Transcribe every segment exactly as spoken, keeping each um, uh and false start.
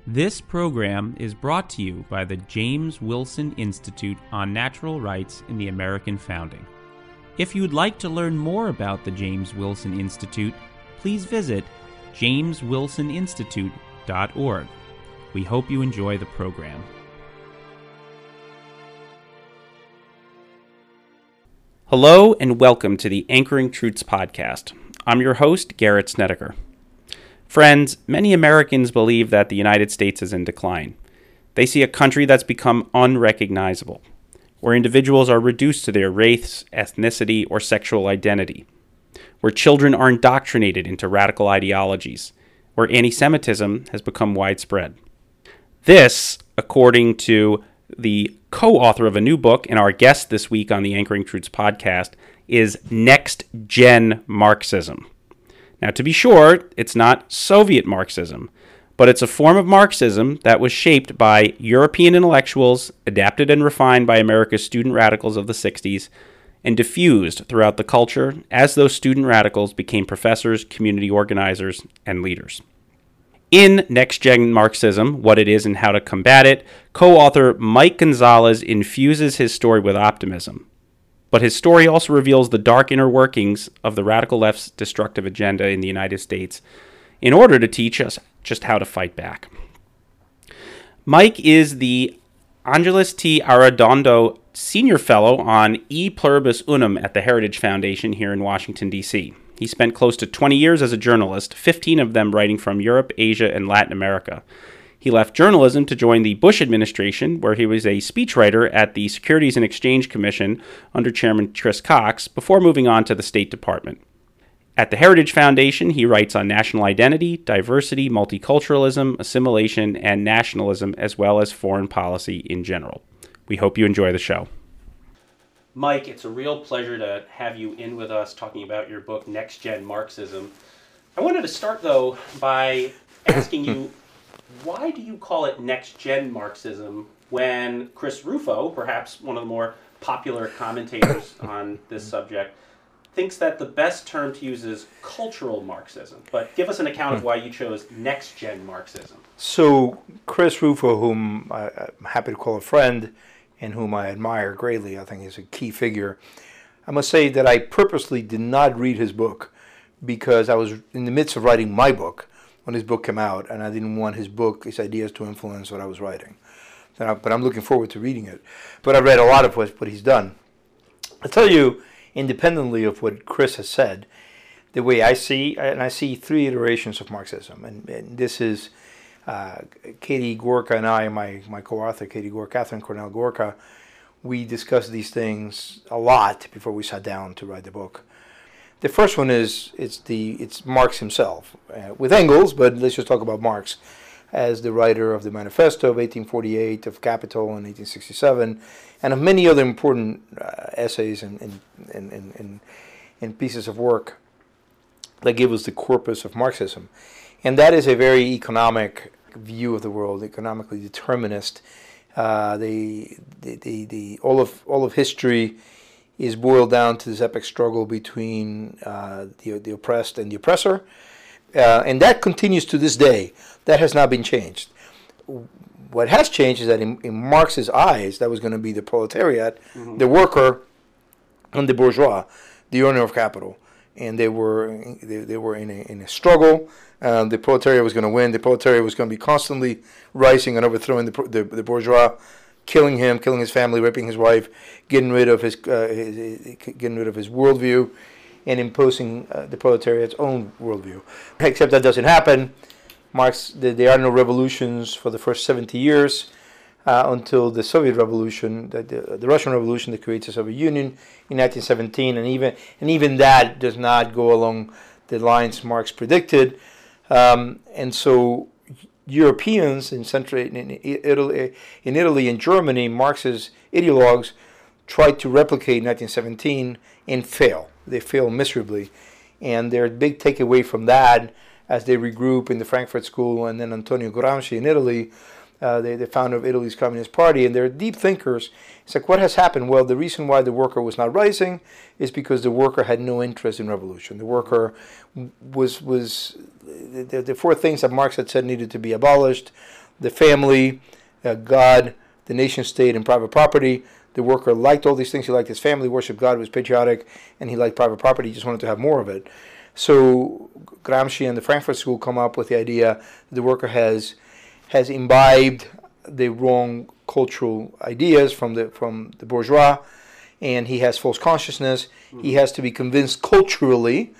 This program is brought to you by the James Wilson Institute on Natural Rights in the American Founding. If you'd like to learn more about the James Wilson Institute, please visit james wilson institute dot org. We hope you enjoy the program. Hello and welcome to the Anchoring Truths podcast. I'm your host, Garrett Snedeker. Friends, many Americans believe that the United States is in decline. They see a country that's become unrecognizable, where individuals are reduced to their race, ethnicity, or sexual identity, where children are indoctrinated into radical ideologies, where anti-Semitism has become widespread. This, according to the co-author of a new book and our guest this week on the Anchoring Truths podcast, is next-gen Marxism. Now, to be sure, it's not Soviet Marxism, but it's a form of Marxism that was shaped by European intellectuals, adapted and refined by America's student radicals of the sixties, and diffused throughout the culture as those student radicals became professors, community organizers, and leaders. In Next Gen Marxism, What It Is and How to Combat It, co-author Mike Gonzalez infuses his story with optimism. But his story also reveals the dark inner workings of the radical left's destructive agenda in the United States in order to teach us just how to fight back. Mike is the Angeles T. Arredondo Senior Fellow on E Pluribus Unum at the Heritage Foundation here in Washington, D C He spent close to twenty years as a journalist, fifteen of them writing from Europe, Asia, and Latin America. He left journalism to join the Bush administration, where he was a speechwriter at the Securities and Exchange Commission under Chairman Chris Cox, before moving on to the State Department. At the Heritage Foundation, he writes on national identity, diversity, multiculturalism, assimilation, and nationalism, as well as foreign policy in general. We hope you enjoy the show. Mike, it's a real pleasure to have you in with us talking about your book, Next Gen Marxism. I wanted to start, though, by asking you, why do you call it next-gen Marxism when Chris Rufo, perhaps one of the more popular commentators on this subject, thinks that the best term to use is cultural Marxism? But give us an account of why you chose next-gen Marxism. So Chris Rufo, whom I, I'm happy to call a friend and whom I admire greatly, I think he's a key figure. I must say that I purposely did not read his book because I was in the midst of writing my book when his book came out, and I didn't want his book, his ideas to influence what I was writing. But I'm looking forward to reading it. But I read a lot of what, what he's done. I'll tell you, independently of what Chris has said, the way I see, and I see three iterations of Marxism, and, and this is uh, Katie Gorka and I, my, my co-author, Katie Gorka, Catherine Cornell Gorka, we discussed these things a lot before we sat down to write the book. The first one is it's the it's Marx himself, uh, with Engels, but let's just talk about Marx as the writer of the Manifesto of eighteen forty-eight, of Capital in eighteen sixty-seven, and of many other important uh, essays and, and, and, and, and pieces of work that give us the corpus of Marxism. And that is a very economic view of the world, economically determinist. Uh, the, the, the, the, all of all of history is boiled down to this epic struggle between uh, the, the oppressed and the oppressor. Uh, and that continues to this day. That has not been changed. What has changed is that in, in Marx's eyes, that was going to be the proletariat, mm-hmm. the worker, and the bourgeois, the owner of capital. And they were they, they were in a, in a struggle. Uh, the proletariat was going to win. The proletariat was going to be constantly rising and overthrowing the, the, the bourgeois, killing him, killing his family, raping his wife, getting rid of his, uh, his, his getting rid of his worldview, and imposing uh, the proletariat's own worldview. Except that doesn't happen. Marx, there are no revolutions for the first seventy years uh, until the Soviet Revolution, the, the, the Russian Revolution that creates the Soviet Union in nineteen seventeen, and even and even that does not go along the lines Marx predicted, um, and so. Europeans in Central in Italy, in Italy and Germany, Marx's ideologues tried to replicate nineteen seventeen and fail. They fail miserably, and their big takeaway from that, as they regroup in the Frankfurt School and then Antonio Gramsci in Italy, uh, they, the founder of Italy's Communist Party, and they're deep thinkers. It's like, what has happened? Well, the reason why the worker was not rising is because the worker had no interest in revolution. The worker was was the, the four things that Marx had said needed to be abolished: the family, uh, God, the nation state, and private property. The worker liked all these things. He liked his family, worshiped God, was patriotic, and he liked private property. He just wanted to have more of it. So Gramsci and the Frankfurt School come up with the idea that the worker has has imbibed the wrong cultural ideas from the from the bourgeois, and he has false consciousness. Mm-hmm. He has to be convinced culturally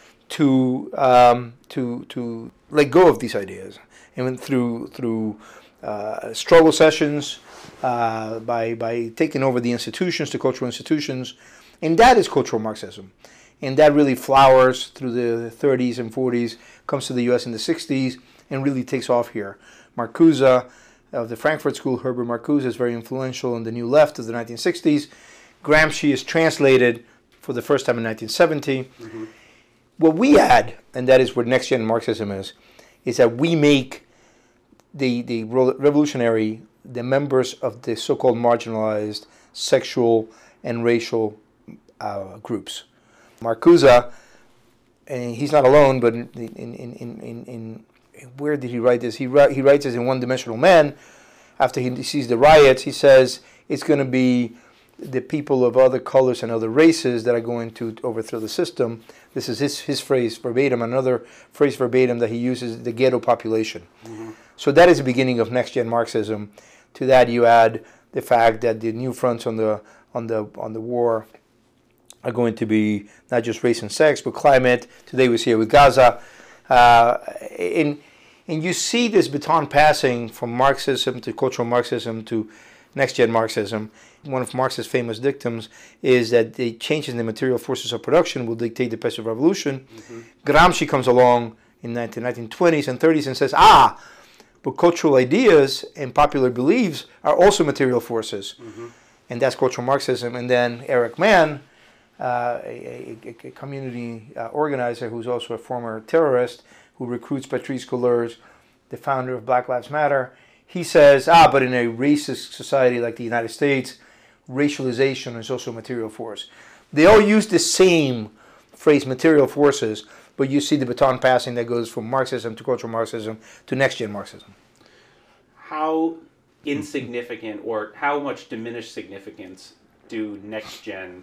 to um, to to let go of these ideas, and through through uh, struggle sessions, uh, by by taking over the institutions, the cultural institutions, and that is cultural Marxism. And that really flowers through the thirties and forties, comes to the U S in the sixties, and really takes off here. Marcuse of the Frankfurt School, Herbert Marcuse, is very influential in the New Left of the nineteen sixties. Gramsci is translated for the first time in nineteen seventy. Mm-hmm. What we add, and that is where next-gen Marxism is, is that we make the, the revolutionary the members of the so-called marginalized sexual and racial uh, groups. Marcuse, and he's not alone, but in, in, in, in, in where did he write this? He, he writes this in One Dimensional Man. After he sees the riots, he says it's going to be the people of other colors and other races that are going to overthrow the system. This is his, his phrase verbatim. Another phrase verbatim that he uses, the ghetto population. Mm-hmm. So that is the beginning of next-gen Marxism. To that you add the fact that the new fronts on the on the on the war are going to be not just race and sex, but climate. Today we see it with Gaza. Uh, and, and you see this baton passing from Marxism to cultural Marxism to next-gen Marxism. One of Marx's famous dictums is that the changes in the material forces of production will dictate the pace of revolution. Mm-hmm. Gramsci comes along in the nineteen twenties and thirties and says, ah, but cultural ideas and popular beliefs are also material forces. Mm-hmm. And that's cultural Marxism. And then Eric Mann, Uh, a, a, a community uh, organizer who's also a former terrorist who recruits Patrisse Cullors, the founder of Black Lives Matter. He says, ah, but in a racist society like the United States, racialization is also a material force. They all use the same phrase, material forces, but you see the baton passing that goes from Marxism to cultural Marxism to next-gen Marxism. How insignificant or how much diminished significance do next-gen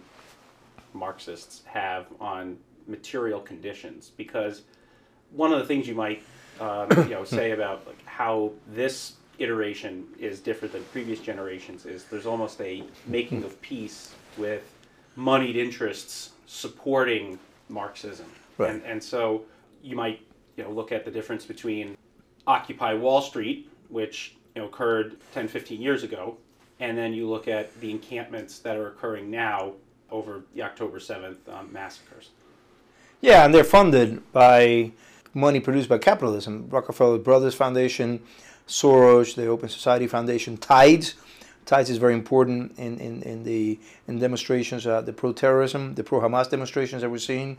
Marxists have on material conditions? Because one of the things you might um, you know say about like how this iteration is different than previous generations is there's almost a making of peace with moneyed interests supporting Marxism. Right. And, and so you might you know look at the difference between Occupy Wall Street, which you know occurred ten, fifteen years ago, and then you look at the encampments that are occurring now over the October seventh um, massacres. Yeah, and they're funded by money produced by capitalism. Rockefeller Brothers Foundation, Soros, the Open Society Foundation, Tides. Tides is very important in, in, in the in demonstrations, uh, the pro-terrorism, the pro-Hamas demonstrations that we're seeing.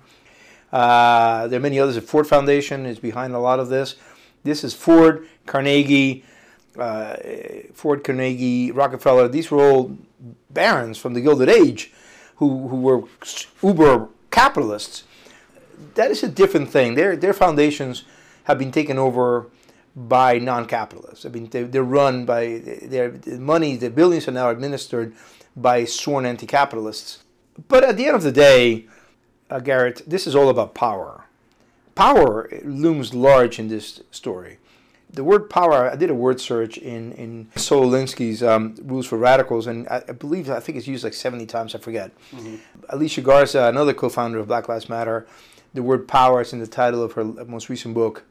Uh, there are many others. The Ford Foundation is behind a lot of this. This is Ford, Carnegie, uh, Ford, Carnegie, Rockefeller. These were all barons from the Gilded Age who, who were uber capitalists. That is a different thing. Their their foundations have been taken over by non-capitalists. I mean, they, they're run by, their the money, the billions are now administered by sworn anti-capitalists. But at the end of the day, uh, Garrett, this is all about power. Power looms large in this story. The word power, I did a word search in, in Saul Alinsky's um, Rules for Radicals, and I, I believe, I think it's used like seventy times, I forget. Mm-hmm. Alicia Garza, another co-founder of Black Lives Matter, the word power is in the title of her most recent book.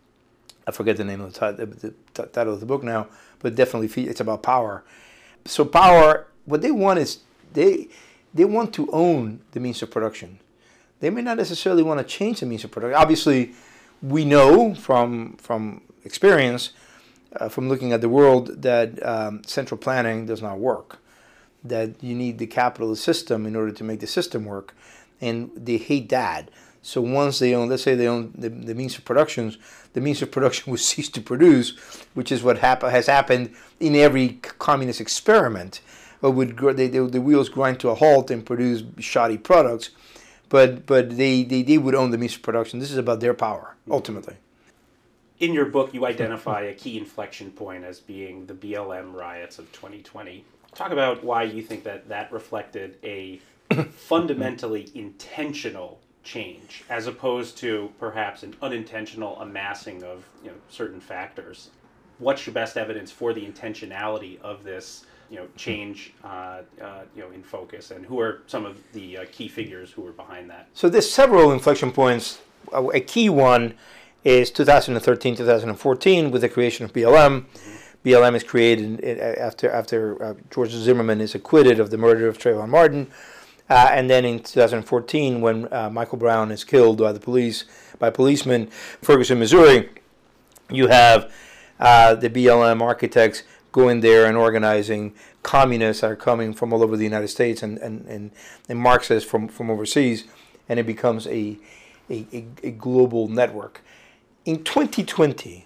I forget the name of the, title, the, the title of the book now, but definitely it's about power. So power, what they want is, they they want to own the means of production. They may not necessarily want to change the means of production. Obviously, we know from from experience, uh, from looking at the world, that um, central planning does not work. That you need the capitalist system in order to make the system work, and they hate that. So once they own, let's say they own the, the means of production, the means of production will cease to produce, which is what hap- has happened in every communist experiment. Or would gr- they, they, the wheels grind to a halt and produce shoddy products, but but they, they, they would own the means of production. This is about their power, ultimately. In your book, you identify a key inflection point as being the B L M riots of twenty twenty. Talk about why you think that that reflected a fundamentally intentional change as opposed to perhaps an unintentional amassing of, you know, certain factors. What's your best evidence for the intentionality of this, you know, change, uh, uh, you know, in focus, and who are some of the uh, key figures who were behind that? So there's several inflection points. A key one is two thousand thirteen, two thousand fourteen with the creation of B L M. Mm-hmm. B L M is created after after uh, George Zimmerman is acquitted of the murder of Trayvon Martin, uh, and then in two thousand fourteen, when uh, Michael Brown is killed by the police by policemen, Ferguson, Missouri, you have uh, the B L M architects going there and organizing communists that are coming from all over the United States and and, and, and Marxists from, from overseas, and it becomes a a, a, a global network. In twenty twenty.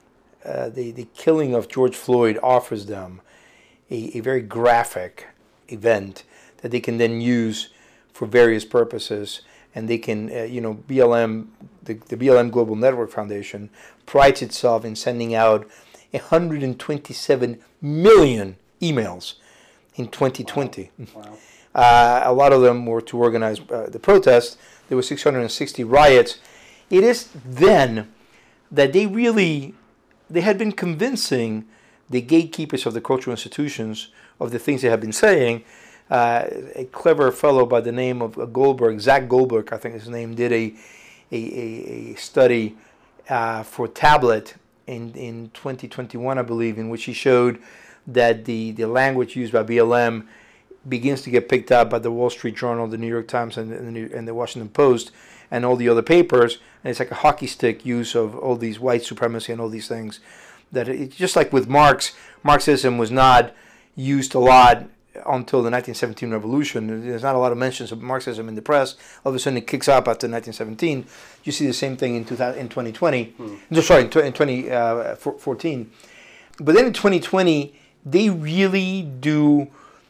Uh, the, the killing of George Floyd offers them a, a very graphic event that they can then use for various purposes. And they can, uh, you know, B L M, the, the B L M Global Network Foundation prides itself in sending out one hundred twenty-seven million emails in twenty twenty. Wow. Wow. Uh, a lot of them were to organize uh, the protest. There were six hundred sixty riots. It is then that they really... They had been convincing the gatekeepers of the cultural institutions of the things they had been saying. Uh, a clever fellow by the name of Goldberg, Zach Goldberg, I think his name, did a a, a study uh, for Tablet in, in twenty twenty-one, I believe, in which he showed that the, the language used by B L M begins to get picked up by the Wall Street Journal, the New York Times, and, and, the, New, and the Washington Post, and all the other papers, and it's like a hockey stick use of all these white supremacy and all these things. That it's just like with Marx, Marxism was not used a lot until the nineteen seventeen revolution. There's not a lot of mentions of Marxism in the press. All of a sudden it kicks up after nineteen seventeen. You see the same thing in two thousand, in twenty twenty. Hmm. No, sorry, in twenty fourteen. But then in twenty twenty, they really do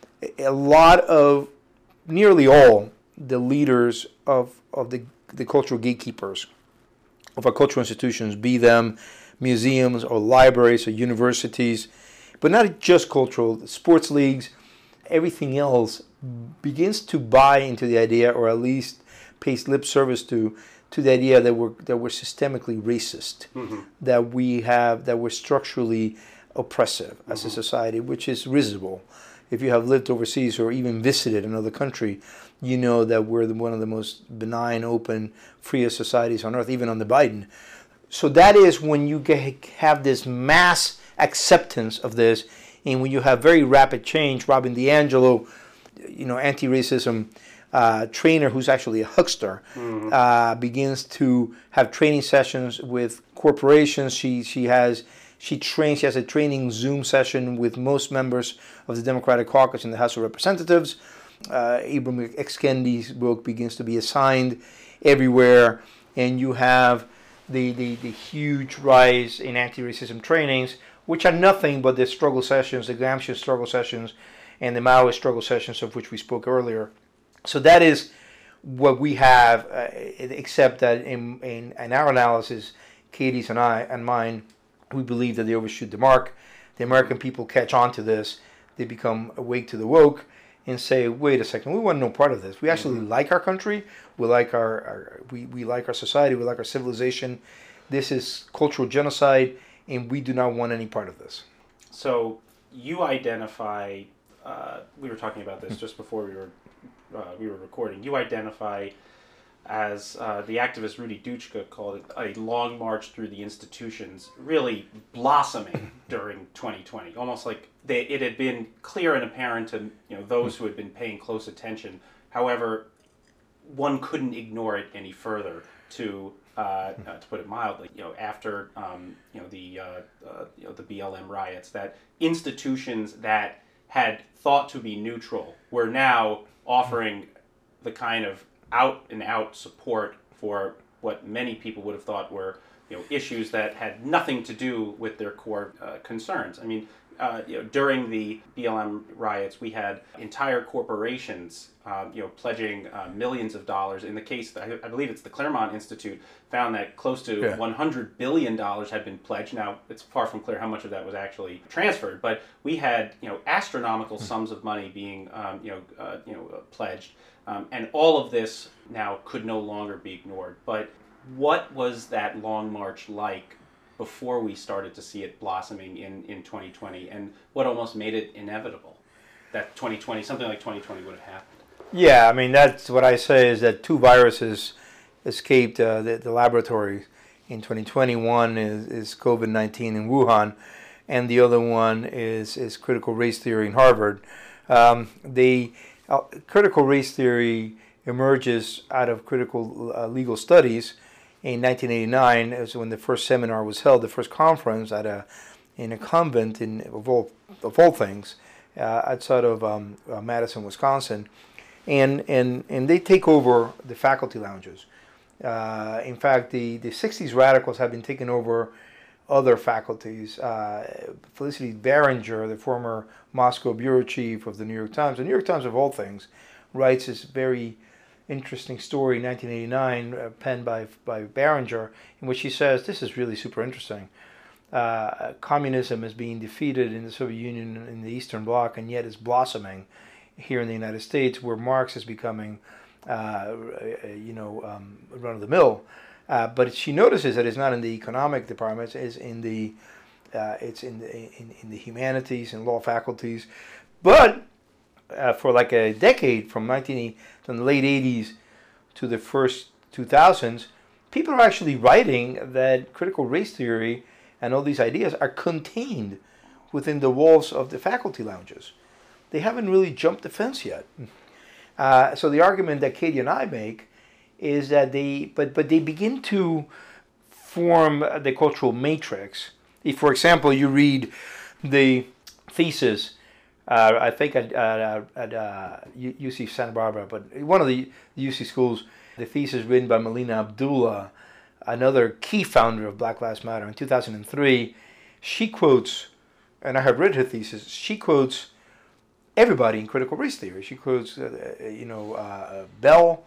a lot of, nearly all the leaders of, of the the cultural gatekeepers of our cultural institutions, be them museums or libraries or universities, but not just cultural, sports leagues, everything else begins to buy into the idea, or at least pays lip service to, to the idea that we're that we're systemically racist, mm-hmm. that we have that we're structurally oppressive mm-hmm. as a society, which is risible. If you have lived overseas or even visited another country, you know that we're the, one of the most benign, open, freest societies on earth, even under Biden. So that is when you get, have this mass acceptance of this, and when you have very rapid change. Robin DiAngelo, you know, anti-racism uh, trainer who's actually a huckster, mm-hmm. uh, begins to have training sessions with corporations. She she has she trains. She has a training Zoom session with most members of the Democratic Caucus in the House of Representatives. Uh, Ibram X. Kendi's book begins to be assigned everywhere, and you have the, the, the huge rise in anti-racism trainings, which are nothing but the struggle sessions, the Gramscian struggle sessions, and the Maoist struggle sessions of which we spoke earlier. So that is what we have, uh, except that in, in, in our analysis, Katie's and I and mine, we believe that they overshoot the mark. The American people catch on to this. They become awake to the woke and say, wait a second, we want no part of this. We actually mm-hmm. like our country. We like our, our we, we like our society. We like our civilization. This is cultural genocide, and we do not want any part of this. So you identify, uh, we were talking about this just before we were uh, we were recording. You identify as uh, the activist Rudy Duchka called it a long march through the institutions, really blossoming during twenty twenty, almost like they, it had been clear and apparent to, you know, those who had been paying close attention. However, one couldn't ignore it any further. To uh, uh, to put it mildly, you know, after um, you know the uh, uh, you know the B L M riots, that institutions that had thought to be neutral were now offering the kind of out and out support for what many people would have thought were, you know, issues that had nothing to do with their core uh, concerns. I mean, uh, you know, during the B L M riots, we had entire corporations, uh, you know, pledging uh, millions of dollars. In the case, I, I believe it's the Claremont Institute, found that close to yeah. one hundred billion dollars had been pledged. Now, it's far from clear how much of that was actually transferred, but we had, you know, astronomical sums of money being, um, you know, uh, you know, uh, pledged, um, and all of this now could no longer be ignored. But what was that long march like before we started to see it blossoming in, in twenty twenty, and what almost made it inevitable that twenty twenty, something like twenty twenty would have happened? Yeah, I mean, that's what I say is that two viruses escaped uh, the, the laboratory in twenty twenty. One is, is COVID nineteen in Wuhan, and the other one is, is critical race theory in Harvard. Um, the uh, critical race theory emerges out of critical uh, legal studies. In nineteen eighty-nine, is when the first seminar was held, the first conference at a in a convent in of all of all things, uh, outside of um, uh, Madison, Wisconsin, and and and they take over the faculty lounges. Uh, in fact, the the sixties radicals have been taking over other faculties. Uh, Felicity Berenger, the former Moscow bureau chief of the New York Times, the New York Times of all things, writes this very interesting story in nineteen eighty-nine, uh, penned by by Berenger, in which he says this is really super interesting. Uh, communism is being defeated in the Soviet Union in the Eastern Bloc, and yet it's blossoming here in the United States, where Marx is becoming, uh, you know, um, run of the mill. Uh, but she notices that it's not in the economic departments; it's in the uh, it's in the in, in the humanities and law faculties. But uh, for like a decade, from nineteen from the late eighties to the first two thousands, people are actually writing that critical race theory and all these ideas are contained within the walls of the faculty lounges. They haven't really jumped the fence yet. Uh, so the argument that Katie and I make is that they, but but they begin to form the cultural matrix. If, for example, you read the thesis, uh, I think at, at, at uh, U C Santa Barbara, but one of the U C schools, the thesis written by Melina Abdullah, another key founder of Black Lives Matter, in two thousand three, she quotes, and I have read her thesis, she quotes everybody in critical race theory. She quotes, uh, you know, uh, Bell,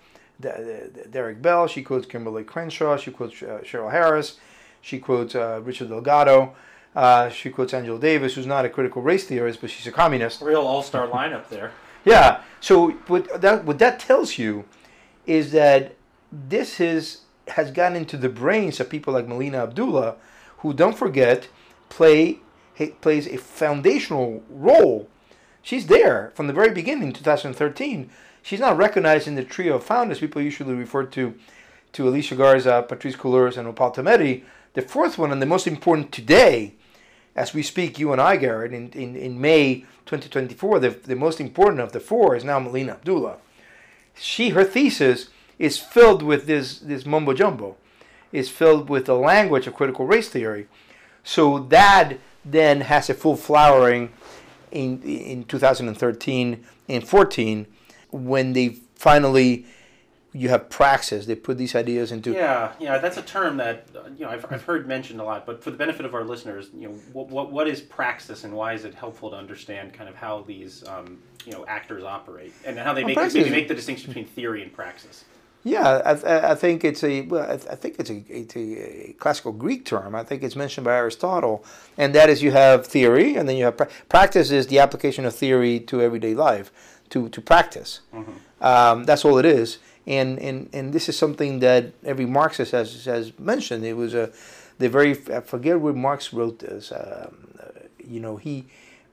Derek Bell. She quotes Kimberly Crenshaw. She quotes uh, Cheryl Harris. She quotes uh, Richard Delgado. Uh, she quotes Angela Davis, who's not a critical race theorist, but she's a communist. Real all-star lineup there. Yeah. So what that what that tells you is that this is has gotten into the brains of people like Melina Abdullah, who, don't forget, play plays a foundational role. She's there from the very beginning, two thousand thirteen. She's not recognized in the trio of founders. People usually refer to to Alicia Garza, Patrisse Cullors, and Opal Tometi. The fourth one, and the most important today, as we speak, you and I, Garrett, in, in, in May twenty twenty-four, the, the most important of the four is now Melina Abdullah. She, her thesis is filled with this, this mumbo-jumbo. It's filled with the language of critical race theory. So that then has a full flowering in in two thousand thirteen and fourteen, when they finally, you have praxis. They put these ideas into... Yeah, yeah, that's a term that, you know, I've, I've heard mentioned a lot, but for the benefit of our listeners, you know, what what, what is praxis, and why is it helpful to understand kind of how these, um, you know, actors operate, and how they well, make praxis, maybe make the distinction between theory and praxis? Yeah, I, I think it's a well, I think it's a, it's a classical Greek term. I think it's mentioned by Aristotle, and that is you have theory, and then you have pra- practice is the application of theory to everyday life, to to practice. Mm-hmm. Um, that's all it is, and, and and this is something that every Marxist has has mentioned. It was a the very I forget where Marx wrote this. Um, you know, he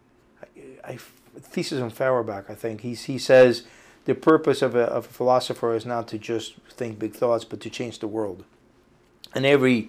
I, I thesis on Feuerbach. I think he he says, the purpose of a, of a philosopher is not to just think big thoughts, but to change the world. And every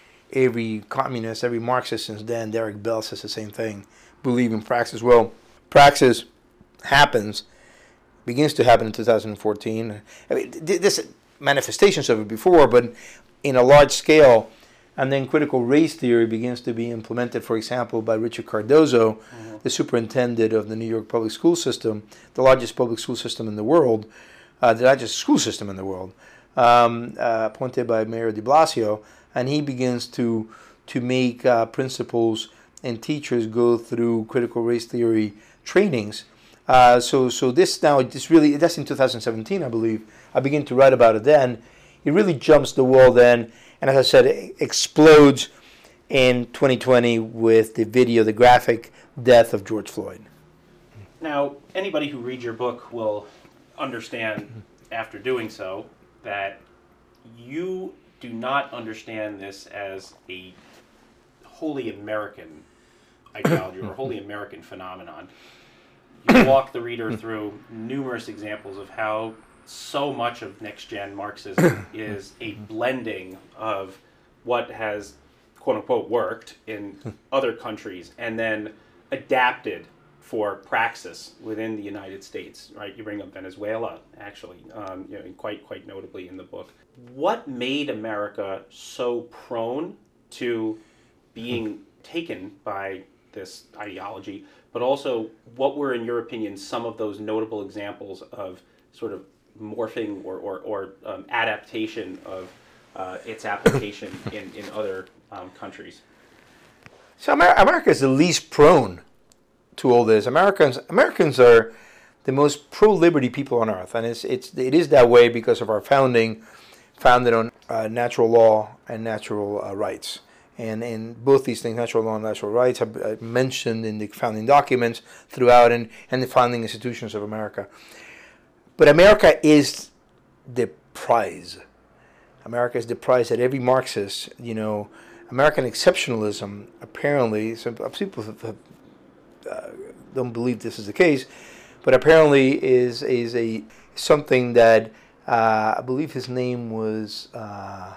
every communist, every Marxist since then, Derek Bell says the same thing, believe in praxis. Well, praxis happens, begins to happen in two thousand fourteen. I mean, this manifestations of it before, but in a large scale. And then critical race theory begins to be implemented, for example, by Richard Cardozo, mm-hmm. the superintendent of the New York public school system, the largest public school system in the world, uh, the largest school system in the world, um, uh, appointed by Mayor de Blasio. and he begins to to make uh, principals and teachers go through critical race theory trainings. Uh, so so this now this really that's in two thousand seventeen, I believe. I begin to write about it then. It really jumps the wall then, and as I said, it explodes in twenty twenty with the video, the graphic death of George Floyd. Now, anybody who reads your book will understand, after doing so, that you do not understand this as a wholly American ideology or a wholly American phenomenon. You walk the reader through numerous examples of how so much of next-gen Marxism is a blending of what has, quote-unquote, worked in other countries and then adapted for praxis within the United States, right? You bring up Venezuela, actually, um, you know, quite quite notably in the book. What made America so prone to being taken by this ideology, but also what were, in your opinion, some of those notable examples of sort of morphing or, or, or um, adaptation of uh, its application in, in other um, countries? So Amer- America is the least prone to all this. Americans Americans are the most pro-liberty people on earth, and it's it's it is that way because of our founding, founded on uh, natural law and natural uh, rights. And in both these things, natural law and natural rights, are uh, mentioned in the founding documents throughout and, and the founding institutions of America. But America is the prize. America is the prize that every Marxist, you know, American exceptionalism, apparently, some people have, have, uh, don't believe this is the case, but apparently is is a something that uh, I believe his name was uh,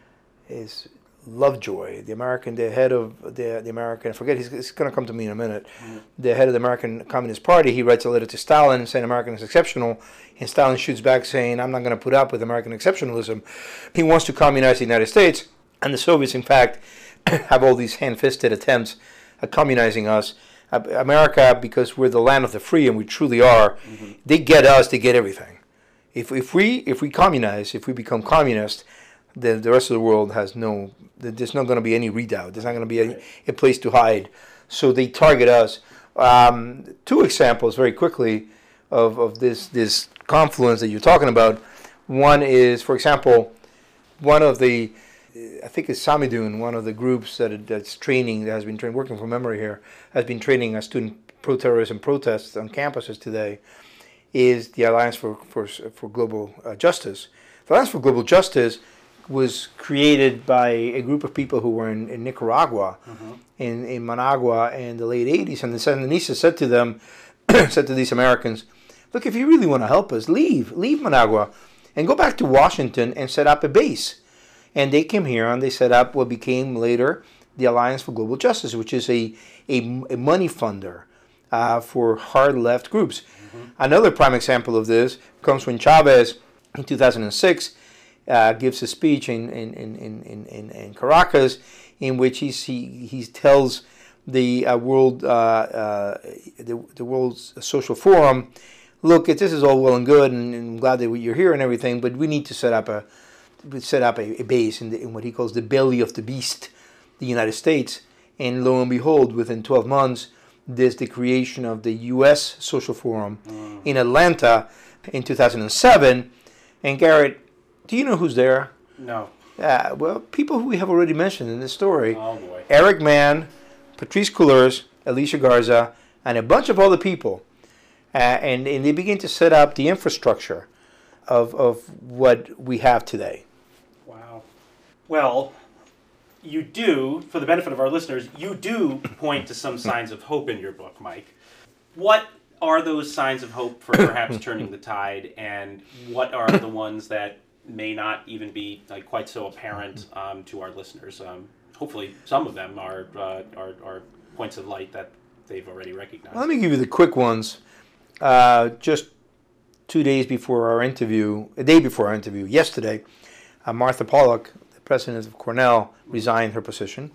is Lovejoy, the American, the head of the the American. I forget. He's, he's going to come to me in a minute. Mm-hmm. The head of the American Communist Party. He writes a letter to Stalin saying American is exceptional, and Stalin shoots back saying, "I'm not going to put up with American exceptionalism." He wants to communize the United States, and the Soviets, in fact, have all these hand-fisted attempts at communizing us. America, because we're the land of the free, and we truly are, mm-hmm. they get us, they get everything. If if we if we communize, if we become communist, then the rest of the world has no. There's not going to be any redoubt. There's not going to be a, a place to hide. So they target us. Um, two examples, very quickly, of of this this confluence that you're talking about. One is, for example, one of the, I think it's Samidun, one of the groups that that's training, that has been trained, working from memory here, has been training a student pro-terrorism protests on campuses today, is the Alliance for for, for Global uh, Justice. The Alliance for Global Justice was created by a group of people who were in, in Nicaragua, mm-hmm. in, in Managua in the late eighties, and the Sandinistas said to them, said to these Americans, look, if you really want to help us, leave, leave Managua, and go back to Washington and set up a base. And they came here and they set up what became later the Alliance for Global Justice, which is a, a, a money funder uh, for hard left groups. Mm-hmm. Another prime example of this comes when Chavez, in two thousand six, uh, gives a speech in, in, in, in, in, in Caracas in which he, he, he tells the uh, World uh, uh, the, the World Social Forum, look, this is all well and good, and, and I'm glad that you're here and everything, but we need to set up a set up a, a base in, the, in what he calls the belly of the beast, the United States. And lo and behold, within twelve months, there's the creation of the U S Social Forum mm. in Atlanta in two thousand seven. And Garrett, do you know who's there? No. Uh, well, people who we have already mentioned in this story. Oh, boy. Eric Mann, Patrice Couleurs, Alicia Garza, and a bunch of other people. Uh, and, and they begin to set up the infrastructure of, of what we have today. Wow. Well, you do, for the benefit of our listeners, you do point to some signs of hope in your book, Mike. What are those signs of hope for perhaps turning the tide, and what are the ones that may not even be like quite so apparent um, to our listeners? Um, hopefully some of them are, uh, are are points of light that they've already recognized. Well, let me give you the quick ones. Uh, just two days before our interview, a day before our interview, yesterday, uh, Martha Pollack, the president of Cornell, resigned her position.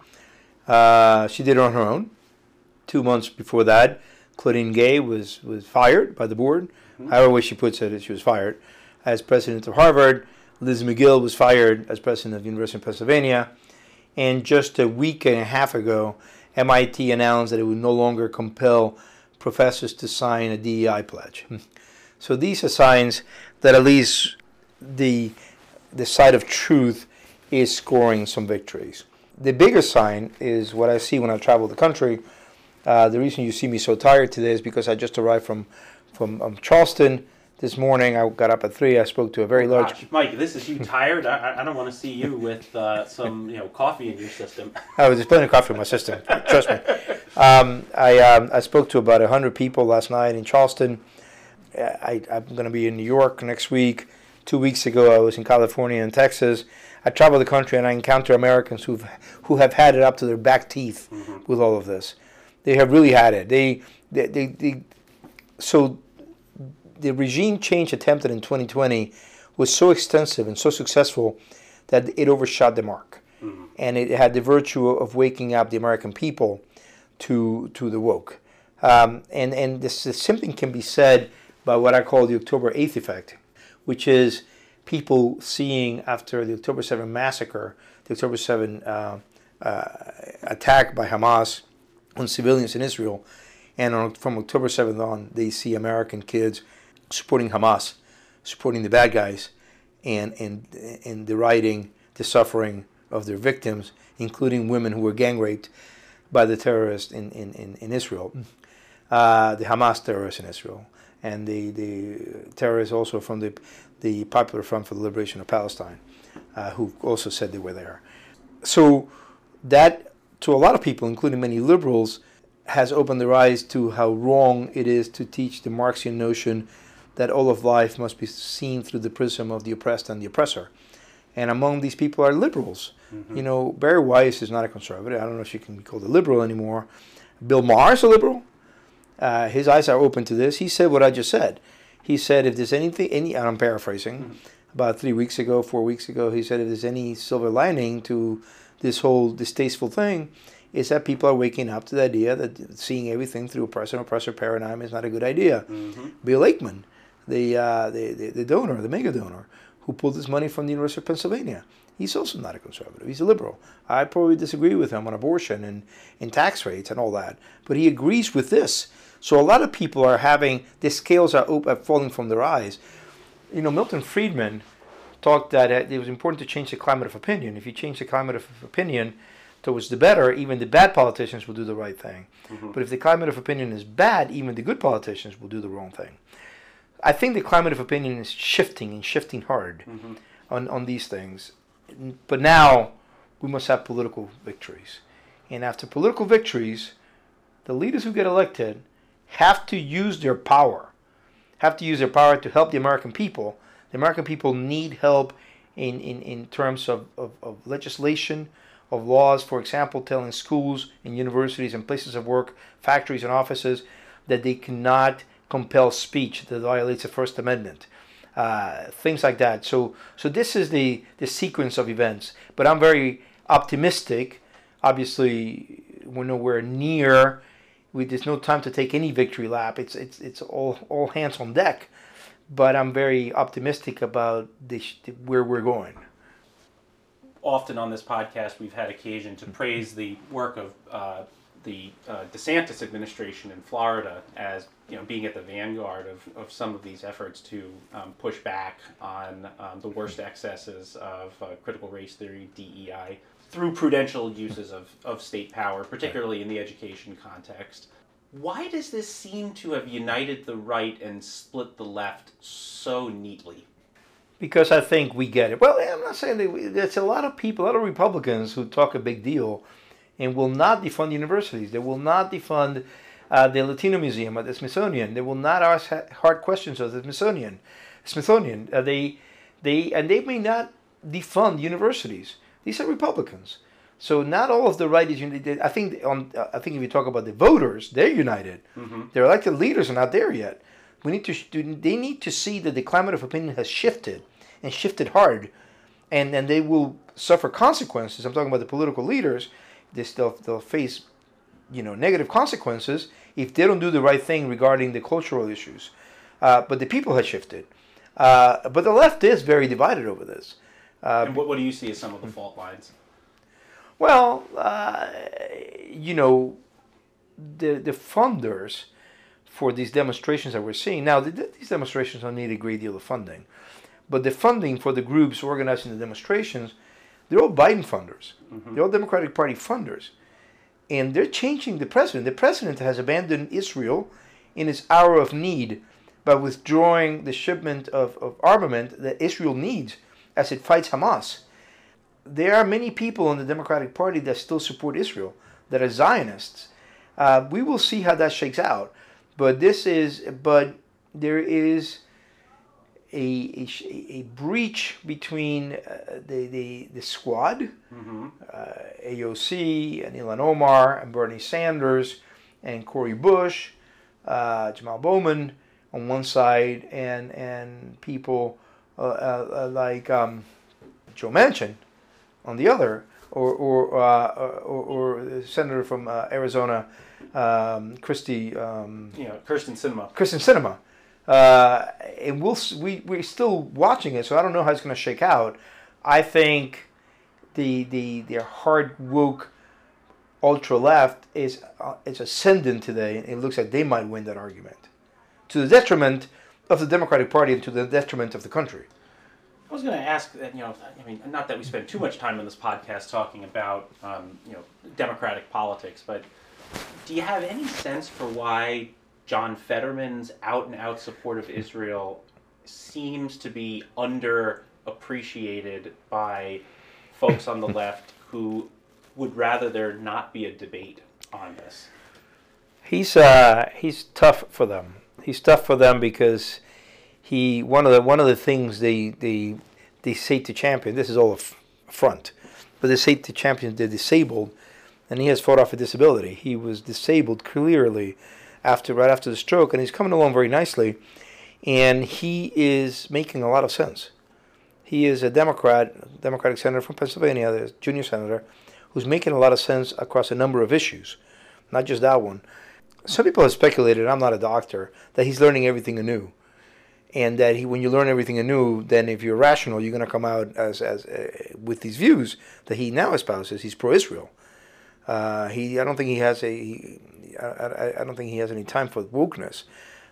Uh, she did it on her own. Two months before that, Claudine Gay was, was fired by the board. Mm-hmm. However way she puts it, she was fired. As president of Harvard, Liz McGill was fired as president of the University of Pennsylvania. And just a week and a half ago, M I T announced that it would no longer compel professors to sign a D E I pledge. So these are signs that at least the the side of truth is scoring some victories. The bigger sign is what I see when I travel the country. Uh, the reason you see me so tired today is because I just arrived from from um, Charleston this morning. I got up at three. I spoke to a very large. Gosh, Mike, this is you tired? I, I don't want to see you with uh, some you know coffee in your system. I was just plenty of coffee in my system. Trust me. Um, I um, I spoke to about a hundred people last night in Charleston. I, I'm going to be in New York next week. Two weeks ago, I was in California and Texas. I travel the country and I encounter Americans who who have had it up to their back teeth mm-hmm. with all of this. They have really had it. They, they, they, they, so the regime change attempted in twenty twenty was so extensive and so successful that it overshot the mark, mm-hmm. and it had the virtue of waking up the American people to to the woke. Um, and and this, this something can be said by what I call the October eighth effect, which is people seeing after the October seventh massacre, the October seventh uh, uh, attack by Hamas on civilians in Israel, and on, from October seventh on, they see American kids supporting Hamas, supporting the bad guys, and and and deriding the suffering of their victims, including women who were gang raped by the terrorists in, in, in, in Israel, uh, the Hamas terrorists in Israel, and the, the terrorists also from the the Popular Front for the Liberation of Palestine, uh, who also said they were there. So that, to a lot of people, including many liberals, has opened their eyes to how wrong it is to teach the Marxian notion that all of life must be seen through the prism of the oppressed and the oppressor. And among these people are liberals. Mm-hmm. You know, Barry Weiss is not a conservative. I don't know if she can be called a liberal anymore. Bill Maher is a liberal. Uh, his eyes are open to this. He said what I just said. He said if there's anything, any, and I'm paraphrasing, mm-hmm. about three weeks ago, four weeks ago, he said if there's any silver lining to this whole distasteful thing, is that people are waking up to the idea that seeing everything through oppressor and oppressor paradigm is not a good idea. Mm-hmm. Bill Aikman, the, uh, the, the the donor, the mega donor, who pulled his money from the University of Pennsylvania, he's also not a conservative. He's a liberal. I probably disagree with him on abortion and, and tax rates and all that, but he agrees with this. So a lot of people are having, the scales are, op- are falling from their eyes. You know, Milton Friedman talked that it was important to change the climate of opinion. If you change the climate of opinion towards the better, even the bad politicians will do the right thing. Mm-hmm. But if the climate of opinion is bad, even the good politicians will do the wrong thing. I think the climate of opinion is shifting and shifting hard mm-hmm. on, on these things. But now we must have political victories. And after political victories, the leaders who get elected have to use their power, have to use their power to help the American people. The American people need help in, in, in terms of, of, of legislation, of laws, for example, telling schools and universities and places of work, factories and offices, that they cannot compel speech that violates the First Amendment. Uh, things like that. So so this is the, the sequence of events. But I'm very optimistic. Obviously, we're nowhere near. We, there's no time to take any victory lap. It's it's it's all all hands on deck. But I'm very optimistic about the, where we're going. Often on this podcast, we've had occasion to praise the work of uh, the uh, DeSantis administration in Florida as, you know, being at the vanguard of, of some of these efforts to um, push back on um, the worst excesses of uh, critical race theory, D E I, through prudential uses of, of state power, particularly in the education context. Why does this seem to have united the right and split the left so neatly? Because I think we get it. Well, I'm not saying that. There's a lot of people, a lot of Republicans who talk a big deal and will not defund universities. They will not defund uh, the Latino Museum at the Smithsonian. They will not ask hard questions of the Smithsonian. Smithsonian. Uh, they, they, and they may not defund universities. These are Republicans. So not all of the right is united. I think on. Uh, I think if you talk about the voters, they're united. Mm-hmm. Their elected leaders are not there yet. We need to. They need to see that the climate of opinion has shifted, and shifted hard, and and they will suffer consequences. I'm talking about the political leaders. They still they'll face, you know, negative consequences if they don't do the right thing regarding the cultural issues. Uh, but the people have shifted. Uh, but the left is very divided over this. Uh, and what, what do you see as some of the fault lines? Well, uh, you know, the the funders for these demonstrations that we're seeing now, the, these demonstrations don't need a great deal of funding, but the funding for the groups organizing the demonstrations, they're all Biden funders. Mm-hmm. They're all Democratic Party funders, and they're changing the president. The president has abandoned Israel in its hour of need by withdrawing the shipment of, of armament that Israel needs as it fights Hamas. There are many people in the Democratic Party that still support Israel, that are Zionists. Uh, we will see how that shakes out. But this is, but there is a, a, a breach between uh, the, the, the squad, mm-hmm. uh, A O C and Ilhan Omar and Bernie Sanders and Cori Bush, uh, Jamal Bowman on one side, and and people uh, uh, like um, Joe Manchin on the other, or or uh, or, or the senator from uh, Arizona, um, Christie, um, you know, Kyrsten Sinema. Kyrsten Sinema, uh, and we'll we we're still watching it, so I don't know how it's going to shake out. I think the the the hard woke ultra left is uh, is ascendant today, and it looks like they might win that argument, to the detriment of the Democratic Party and to the detriment of the country. I was going to ask that, you know, I mean, not that we spend too much time on this podcast talking about, um, you know, Democratic politics, but do you have any sense for why John Fetterman's out-and-out support of Israel seems to be underappreciated by folks on the left who would rather there not be a debate on this? He's uh, he's tough for them. He's tough for them because he one of the one of the things they they they say to champion. This is all a front, but they say to champions they're disabled, and he has fought off a disability. He was disabled clearly after right after the stroke, and he's coming along very nicely, and he is making a lot of sense. He is a Democrat, Democratic senator from Pennsylvania, the junior senator, who's making a lot of sense across a number of issues, not just that one. Some people have speculated, I'm not a doctor, that he's learning everything anew. And that he, when you learn everything anew, then if you're rational, you're going to come out as as uh, with these views that he now espouses. He's pro-Israel. Uh, he, I don't think he has a. He, I, I, I don't think he has any time for wokeness.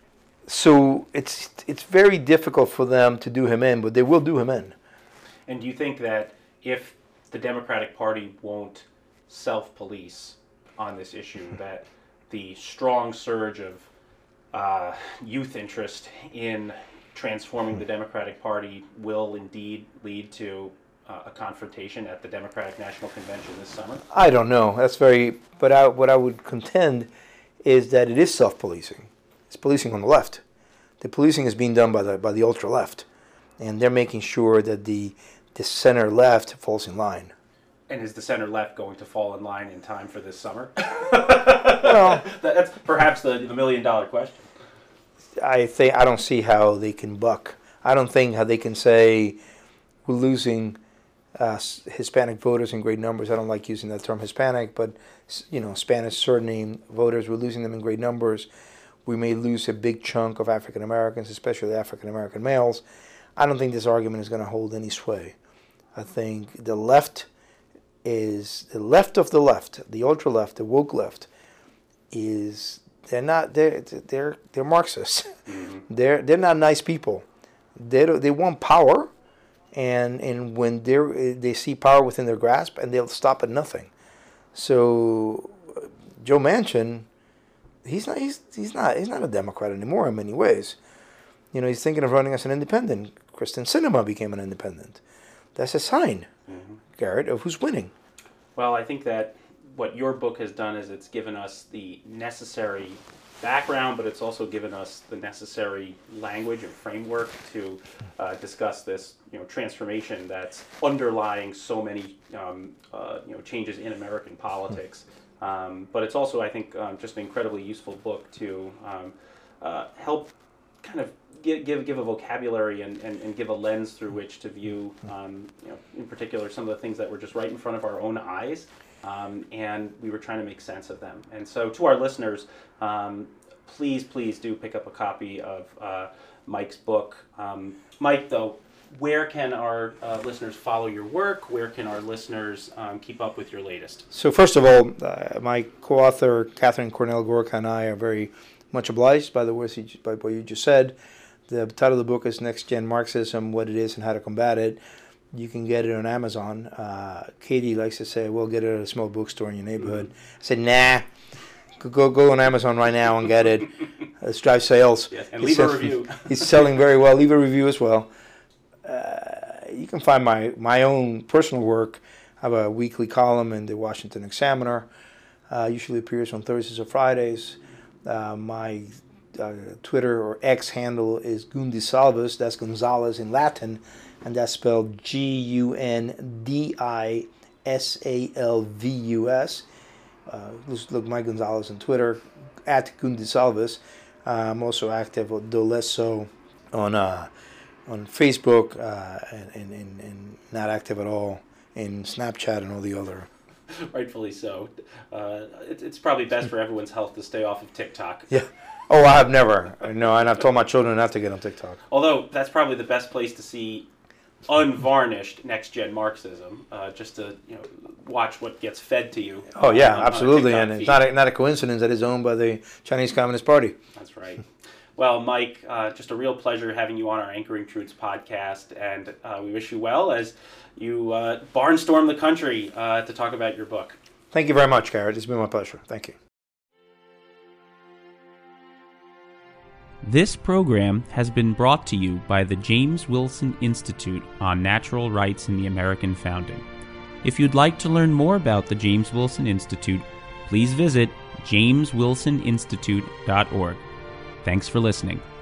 So it's it's very difficult for them to do him in, but they will do him in. And do you think that if the Democratic Party won't self-police on this issue, that the strong surge of uh, youth interest in transforming the Democratic Party will indeed lead to uh, a confrontation at the Democratic National Convention this summer? I don't know. That's very. But I, what I would contend is that it is self-policing. It's policing on the left. The policing is being done by the by the ultra left, and they're making sure that the the center left falls in line. And is the center left going to fall in line in time for this summer? Well, that's perhaps the, the million dollar question. I think I don't see how they can buck. I don't think how they can say we're losing uh, Hispanic voters in great numbers. I don't like using that term Hispanic, but you know, Spanish surname voters, we're losing them in great numbers. We may lose a big chunk of African Americans, especially African American males. I don't think this argument is going to hold any sway. I think the left is the left of the left, the ultra left, the woke left, is they're not they're they're they're Marxists. Mm-hmm. They're they're not nice people. They they want power, and and when they they see power within their grasp, and they'll stop at nothing. So Joe Manchin, he's not he's he's not he's not a Democrat anymore in many ways. You know, he's thinking of running as an independent. Kyrsten Sinema became an independent. That's a sign, mm-hmm. Garrett, of who's winning. Well, I think that what your book has done is it's given us the necessary background, but it's also given us the necessary language and framework to uh, discuss this, you know, transformation that's underlying so many, um, uh, you know, changes in American politics. Um, but it's also, I think, um, just an incredibly useful book to um, uh, help kind of give give, give a vocabulary and, and, and give a lens through which to view, um, you know, in particular, some of the things that were just right in front of our own eyes. Um, and we were trying to make sense of them. And so to our listeners, um, please, please do pick up a copy of uh, Mike's book. Um, Mike, though, where can our uh, listeners follow your work? Where can our listeners um, keep up with your latest? So first of all, uh, my co-author, Catherine Cornell Gorka, and I are very much obliged by the words you, by what you just said. The title of the book is Next Gen Marxism, What It Is and How to Combat It. You can get it on Amazon. Uh, Katie likes to say, well, get it at a small bookstore in your neighborhood. Mm-hmm. I said, nah, go go on Amazon right now and get it. Let's drive sales. Yes, and leave a review. He's selling very well. Leave a review as well. Uh, you can find my, my own personal work. I have a weekly column in the Washington Examiner. Uh, usually appears on Thursdays or Fridays. Uh, my uh, Twitter or X handle is Gundisalvus. That's Gonzalez in Latin, and that's spelled G U N D I S A L V U S. Uh, look, Mike Gonzalez on Twitter, at Gundisalvus. Uh, I'm also active, though less so, on uh, on Facebook, uh, and, and, and, and not active at all in Snapchat and all the other. Rightfully so. Uh, it, it's probably best for everyone's health to stay off of TikTok. Yeah. Oh, I have never. No, and I've told my children not to get on TikTok. Although that's probably the best place to see unvarnished next-gen Marxism, uh, just to you know watch what gets fed to you. Oh yeah, on, absolutely, on and it's not a, not a coincidence that it's owned by the Chinese Communist Party. That's right. Well, Mike, uh, just a real pleasure having you on our Anchoring Truths podcast, and uh, we wish you well as you uh, barnstorm the country uh, to talk about your book. Thank you very much, Garrett. It's been my pleasure. Thank you. This program has been brought to you by the James Wilson Institute on Natural Rights in the American Founding. If you'd like to learn more about the James Wilson Institute, please visit james wilson institute dot org. Thanks for listening.